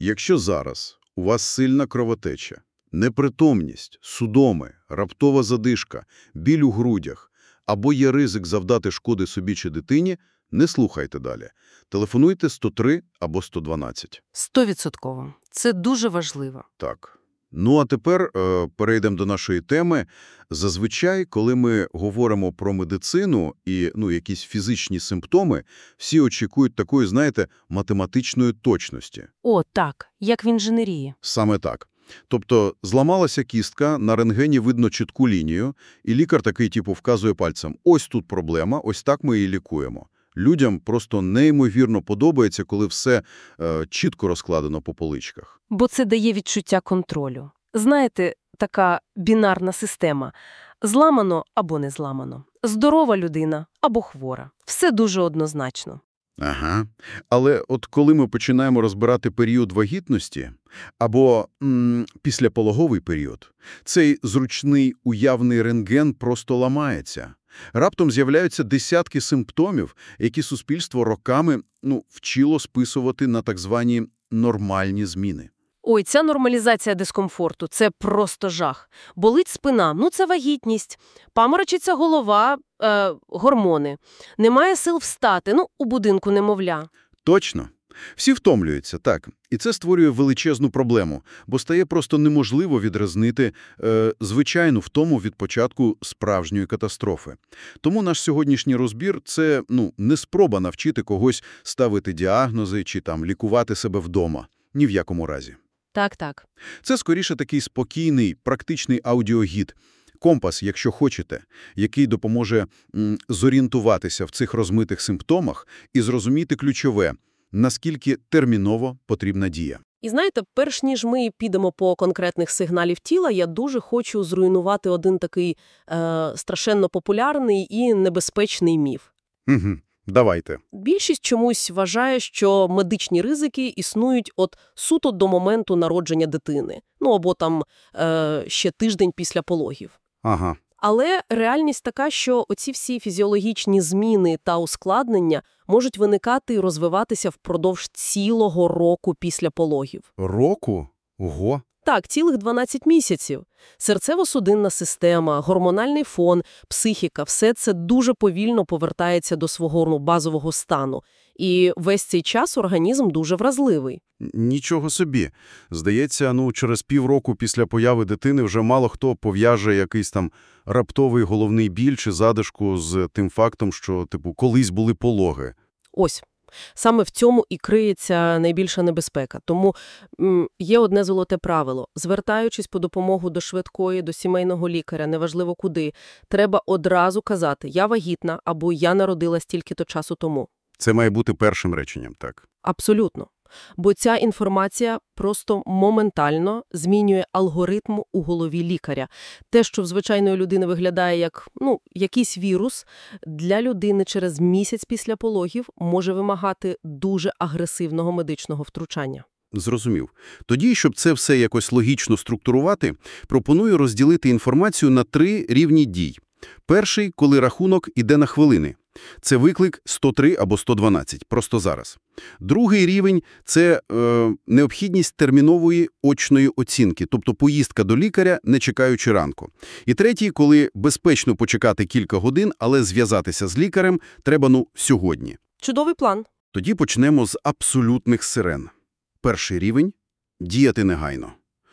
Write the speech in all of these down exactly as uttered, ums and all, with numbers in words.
Якщо зараз у вас сильна кровотеча, непритомність, судоми, раптова задишка, біль у грудях або є ризик завдати шкоди собі чи дитині, не слухайте далі. Телефонуйте сто три або сто дванадцять. Стовідсотково. Це дуже важливо. Так. Ну, а тепер е, перейдемо до нашої теми. Зазвичай, коли ми говоримо про медицину і ну, якісь фізичні симптоми, всі очікують такої, знаєте, математичної точності. О, так, як в інженерії. Саме так. Тобто зламалася кістка, на рентгені видно чітку лінію, і лікар такий типу вказує пальцем: ось тут проблема, ось так ми її лікуємо. Людям просто неймовірно подобається, коли все е, чітко розкладено по поличках. Бо це дає відчуття контролю. Знаєте, така бінарна система. Зламано або не зламано. Здорова людина або хвора. Все дуже однозначно. Ага. Але от коли ми починаємо розбирати період вагітності або м, післяпологовий період, цей зручний уявний рентген просто ламається. Раптом з'являються десятки симптомів, які суспільство роками ну, вчило списувати на так звані нормальні зміни. Ой, ця нормалізація дискомфорту – це просто жах. Болить спина – ну це вагітність. Паморочиться голова е, – гормони. Немає сил встати – ну у будинку немовля. Точно. Всі втомлюються, так. І це створює величезну проблему, бо стає просто неможливо відрізнити е, звичайну втому від початку справжньої катастрофи. Тому наш сьогоднішній розбір – це ну, не спроба навчити когось ставити діагнози чи там лікувати себе вдома. Ні в якому разі. Так-так. Це скоріше такий спокійний, практичний аудіогід, компас, якщо хочете, який допоможе м, зорієнтуватися в цих розмитих симптомах і зрозуміти ключове – наскільки терміново потрібна дія. І знаєте, перш ніж ми підемо по конкретних сигналів тіла, я дуже хочу зруйнувати один такий е, страшенно популярний і небезпечний міф. Угу. Давайте. Більшість чомусь вважає, що медичні ризики існують от суто до моменту народження дитини. Ну або там е, ще тиждень після пологів. Ага. Але реальність така, що оці всі фізіологічні зміни та ускладнення можуть виникати і розвиватися впродовж цілого року після пологів. Року? Ого! Так, цілих дванадцять місяців. Серцево-судинна система, гормональний фон, психіка – все це дуже повільно повертається до свого ну, базового стану. І весь цей час організм дуже вразливий. Нічого собі. Здається, ну, через півроку після появи дитини вже мало хто пов'яже якийсь там раптовий головний біль чи задишку з тим фактом, що, типу, колись були пологи. Ось. Саме в цьому і криється найбільша небезпека. Тому м, є одне золоте правило. Звертаючись по допомогу до швидкої, до сімейного лікаря, неважливо куди, треба одразу казати «я вагітна» або «я народила стільки-то часу тому». Це має бути першим реченням, так? Абсолютно. Бо ця інформація просто моментально змінює алгоритм у голові лікаря. Те, що в звичайної людини виглядає як ну, якийсь вірус, для людини через місяць після пологів може вимагати дуже агресивного медичного втручання. Зрозумів. Тоді, щоб це все якось логічно структурувати, пропоную розділити інформацію на три рівні дій. Перший, коли рахунок іде на хвилини. Це виклик сто три або сто дванадцять, просто зараз. Другий рівень – це е, необхідність термінової очної оцінки, тобто поїздка до лікаря, не чекаючи ранку. І третій, коли безпечно почекати кілька годин, але зв'язатися з лікарем треба, ну, сьогодні. Чудовий план. Тоді почнемо з абсолютних сирен. Перший рівень – діяти негайно.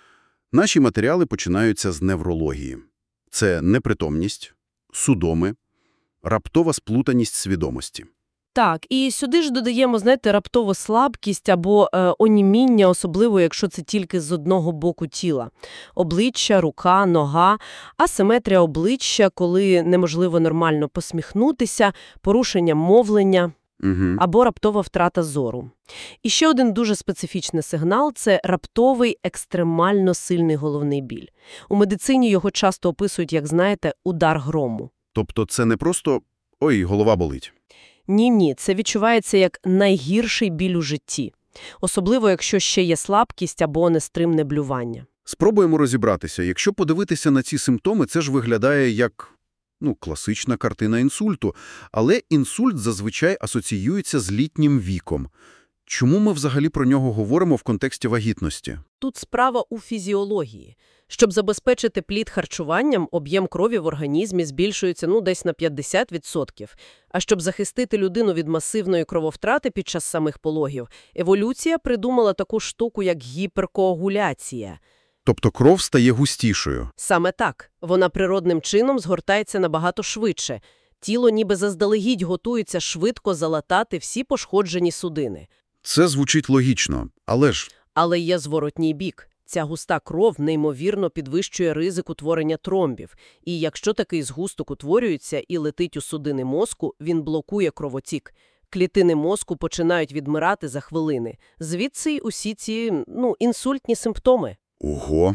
Наші матеріали починаються з неврології. Це непритомність, судоми, раптова сплутаність свідомості. Так, і сюди ж додаємо, знаєте, раптову слабкість або е, оніміння, особливо, якщо це тільки з одного боку тіла. Обличчя, рука, нога, асиметрія обличчя, коли неможливо нормально посміхнутися, порушення мовлення Угу. або раптова втрата зору. І ще один дуже специфічний сигнал – це раптовий екстремально сильний головний біль. У медицині його часто описують, як, знаєте, удар грому. Тобто це не просто «ой, голова болить». Ні-ні, це відчувається як найгірший біль у житті. Особливо, якщо ще є слабкість або нестримне блювання. Спробуємо розібратися. Якщо подивитися на ці симптоми, це ж виглядає як ну, класична картина інсульту. Але інсульт зазвичай асоціюється з літнім віком. Чому ми взагалі про нього говоримо в контексті вагітності? Тут справа у фізіології. Щоб забезпечити плід харчуванням, об'єм крові в організмі збільшується ну, десь на п'ятдесят відсотків. А щоб захистити людину від масивної крововтрати під час самих пологів, еволюція придумала таку штуку, як гіперкоагуляція. Тобто кров стає густішою. Саме так. Вона природним чином згортається набагато швидше. Тіло ніби заздалегідь готується швидко залатати всі пошкоджені судини. Це звучить логічно, але ж... Але є зворотній бік. Ця густа кров неймовірно підвищує ризик утворення тромбів. І якщо такий згусток утворюється і летить у судини мозку, він блокує кровотік. Клітини мозку починають відмирати за хвилини. Звідси й усі ці, ну, інсультні симптоми. Ого!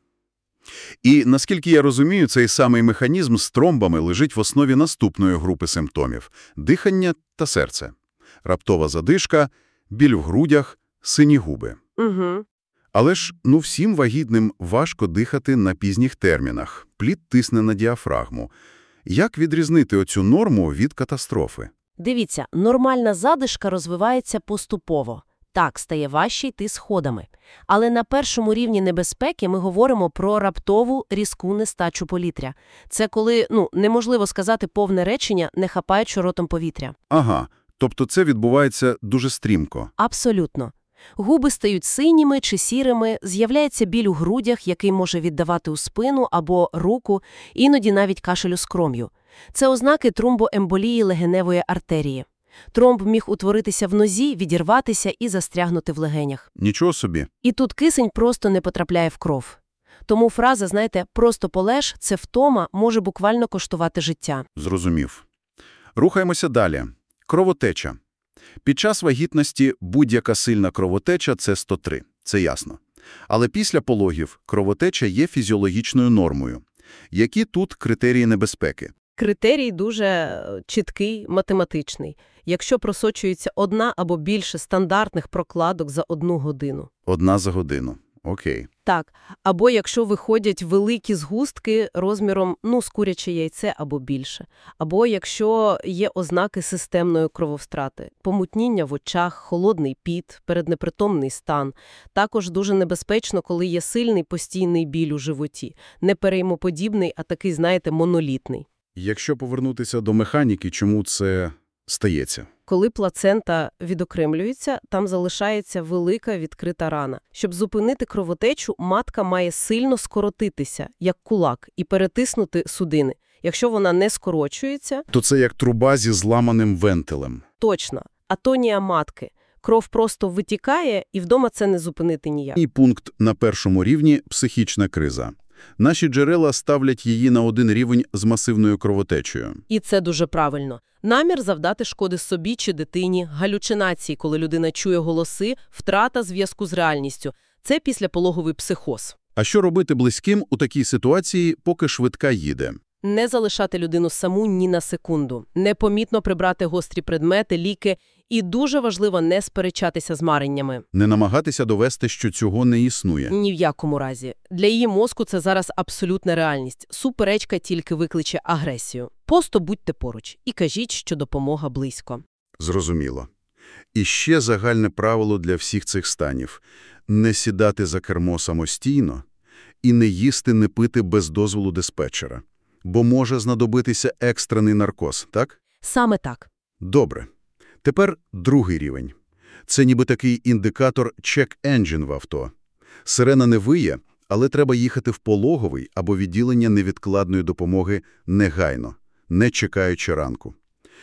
І, наскільки я розумію, цей самий механізм з тромбами лежить в основі наступної групи симптомів – дихання та серце. Раптова задишка, біль в грудях, сині губи. Угу. Але ж, ну, всім вагітним важко дихати на пізніх термінах. Плід тисне на діафрагму. Як відрізнити оцю норму від катастрофи? Дивіться, нормальна задишка розвивається поступово. Так, стає важче йти сходами. Але на першому рівні небезпеки ми говоримо про раптову різку нестачу повітря. Це коли, ну, неможливо сказати повне речення, не хапаючи ротом повітря. Ага, тобто це відбувається дуже стрімко. Абсолютно. Губи стають синіми чи сірими, з'являється біль у грудях, який може віддавати у спину або руку, іноді навіть кашель у скром'ю. Це ознаки тромбоемболії легеневої артерії. Тромб міг утворитися в нозі, відірватися і застрягнути в легенях. Нічого собі. І тут кисень просто не потрапляє в кров. Тому фраза, знаєте, «просто полеж» – це втома може буквально коштувати життя. Зрозумів. Рухаємося далі. Кровотеча. Під час вагітності будь-яка сильна кровотеча – це сто три. Це ясно. Але після пологів кровотеча є фізіологічною нормою. Які тут критерії небезпеки? Критерій дуже чіткий, математичний. Якщо просочується одна або більше стандартних прокладок за одну годину. Одна за годину. Окей. Так. Або якщо виходять великі згустки розміром, ну, з куряче яйце або більше. Або якщо є ознаки системної крововтрати. Помутніння в очах, холодний піт, переднепритомний стан. Також дуже небезпечно, коли є сильний постійний біль у животі. Не переймоподібний, а такий, знаєте, монолітний. Якщо повернутися до механіки, чому це стається? Коли плацента відокремлюється, там залишається велика відкрита рана. Щоб зупинити кровотечу, матка має сильно скоротитися, як кулак, і перетиснути судини. Якщо вона не скорочується... То це як труба зі зламаним вентилем. Точно. Атонія матки. Кров просто витікає, і вдома це не зупинити ніяк. І пункт на першому рівні – психічна криза. Наші джерела ставлять її на один рівень з масивною кровотечею. І це дуже правильно. Намір завдати шкоди собі чи дитині, галюцинації, коли людина чує голоси, втрата зв'язку з реальністю. Це післяпологовий психоз. А що робити близьким у такій ситуації, поки швидка їде? Не залишати людину саму ні на секунду. Непомітно прибрати гострі предмети, ліки. І дуже важливо не сперечатися з мареннями. Не намагатися довести, що цього не існує. Ні в якому разі. Для її мозку це зараз абсолютна реальність. Суперечка тільки викличе агресію. Просто будьте поруч і кажіть, що допомога близько. Зрозуміло. І ще загальне правило для всіх цих станів – не сідати за кермо самостійно і не їсти, не пити без дозволу диспетчера. Бо може знадобитися екстрений наркоз, так? Саме так. Добре. Тепер другий рівень. Це ніби такий індикатор check-engine в авто. Сирена не виє, але треба їхати в пологовий або відділення невідкладної допомоги негайно, не чекаючи ранку.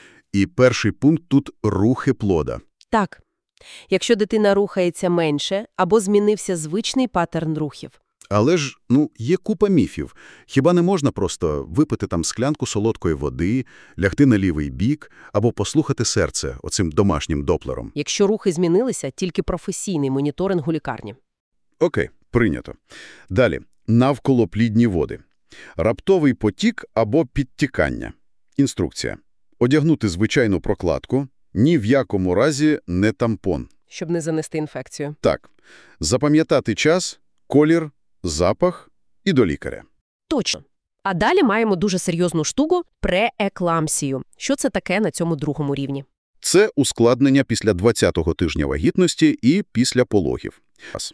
І перший пункт тут – рухи плода. Так. Якщо дитина рухається менше або змінився звичний паттерн рухів. Але ж, ну, є купа міфів. Хіба не можна просто випити там склянку солодкої води, лягти на лівий бік або послухати серце оцим домашнім доплером? Якщо рухи змінилися, тільки професійний моніторинг у лікарні. Окей, прийнято. Далі. Навколоплідні води. Раптовий потік або підтікання. Інструкція. Одягнути звичайну прокладку, ні в якому разі не тампон. Щоб не занести інфекцію. Так. Запам'ятати час, колір, запах і до лікаря. Точно. А далі маємо дуже серйозну штуку – преекламсію. Що це таке на цьому другому рівні? Це ускладнення після двадцятого тижня вагітності і після пологів.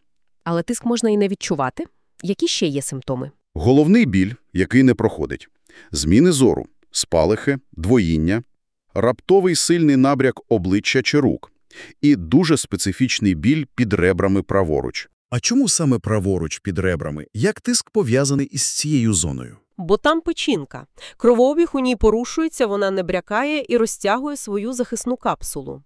Але тиск можна і не відчувати. Які ще є симптоми? Головний біль, який не проходить. Зміни зору, спалахи, двоїння, раптовий сильний набряк обличчя чи рук. І дуже специфічний біль під ребрами праворуч. А чому саме праворуч під ребрами? Як тиск пов'язаний із цією зоною? Бо там печінка. Кровообіг у ній порушується, вона не брякає і розтягує свою захисну капсулу.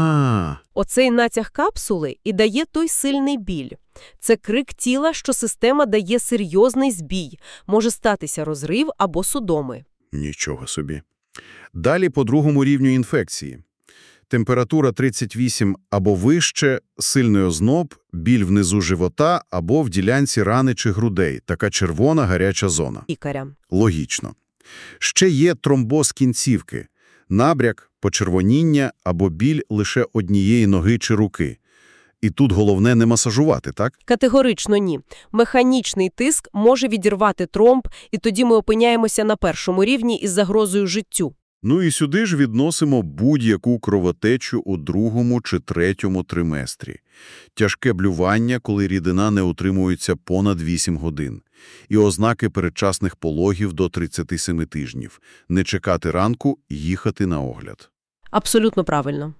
А, Оцей натяг капсули і дає той сильний біль. Це крик тіла, що система дає серйозний збій. Може статися розрив або судоми. нічого собі. Далі по другому рівню інфекції. Температура тридцять вісім або вище, сильний озноб, біль внизу живота або в ділянці рани чи грудей. Така червона гаряча зона. Лікаря. Логічно. Ще є тромбоз кінцівки, набряк, почервоніння або біль лише однієї ноги чи руки. І тут головне не масажувати, так? Категорично ні. Механічний тиск може відірвати тромб, і тоді ми опиняємося на першому рівні із загрозою життю. Ну і сюди ж відносимо будь-яку кровотечу у другому чи третьому триместрі. Тяжке блювання, коли рідина не утримується понад вісім годин. І ознаки передчасних пологів до тридцяти семи тижнів. Не чекати ранку, їхати на огляд. Абсолютно правильно.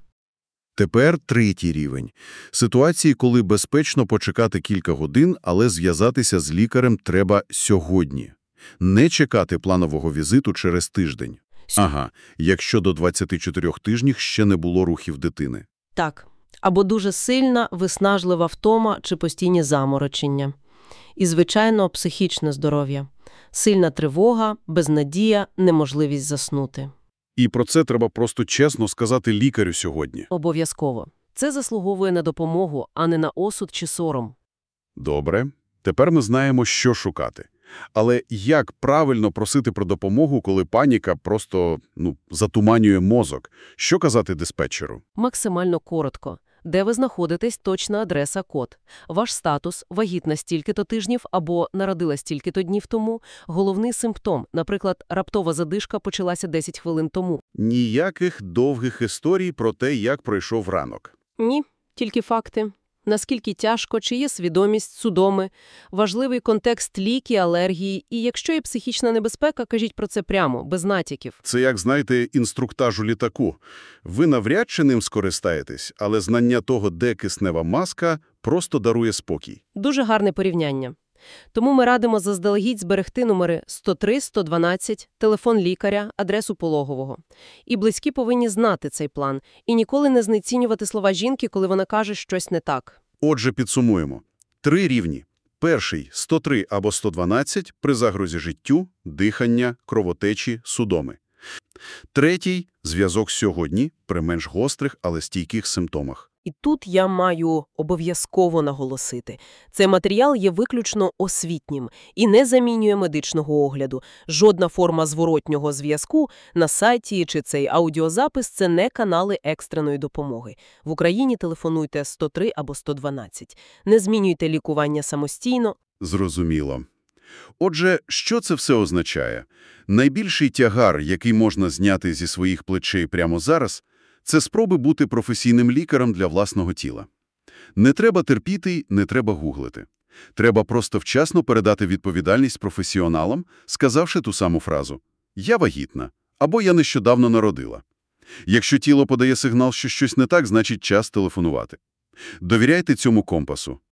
Тепер третій рівень. Ситуації, коли безпечно почекати кілька годин, але зв'язатися з лікарем треба сьогодні. Не чекати планового візиту через тиждень. Ага, якщо до двадцяти чотирьох тижнів ще не було рухів дитини. Так. Або дуже сильна, виснажлива втома чи постійні заморочення. І, звичайно, психічне здоров'я. Сильна тривога, безнадія, неможливість заснути. І про це треба просто чесно сказати лікарю сьогодні. Обов'язково. Це заслуговує на допомогу, а не на осуд чи сором. Добре. Тепер ми знаємо, що шукати. Але як правильно просити про допомогу, коли паніка просто, ну, затуманює мозок? Що казати диспетчеру? Максимально коротко. Де ви знаходитесь, точна адреса, код. Ваш статус, вагітна стільки-то тижнів або народила стільки-то днів тому. Головний симптом, наприклад, раптова задишка почалася десять хвилин тому. Ніяких довгих історій про те, як пройшов ранок. Ні, тільки факти. Наскільки тяжко, чи є свідомість, судоми, важливий контекст ліки, алергії, і якщо є психічна небезпека, кажіть про це прямо, без натяків. Це як, знаєте, інструктаж у літаку. Ви навряд чи ним скористаєтесь, але знання того, де киснева маска, просто дарує спокій. Дуже гарне порівняння. Тому ми радимо заздалегідь зберегти номери сто три сто дванадцять, телефон лікаря, адресу пологового. І близькі повинні знати цей план. І ніколи не знецінювати слова жінки, коли вона каже щось не так. Отже, підсумуємо. Три рівні. Перший – сто три або сто дванадцять при загрозі життю, дихання, кровотечі, судоми. Третій – зв'язок сьогодні при менш гострих, але стійких симптомах. І тут я маю обов'язково наголосити. Цей матеріал є виключно освітнім і не замінює медичного огляду. Жодна форма зворотнього зв'язку на сайті чи цей аудіозапис – це не канали екстреної допомоги. В Україні телефонуйте сто три або сто дванадцять. Не змінюйте лікування самостійно. Зрозуміло. Отже, що це все означає? Найбільший тягар, який можна зняти зі своїх плечей прямо зараз – це спроби бути професійним лікарем для власного тіла. Не треба терпіти, не треба гуглити. Треба просто вчасно передати відповідальність професіоналам, сказавши ту саму фразу «Я вагітна» або «Я нещодавно народила». Якщо тіло подає сигнал, що щось не так, значить час телефонувати. Довіряйте цьому компасу.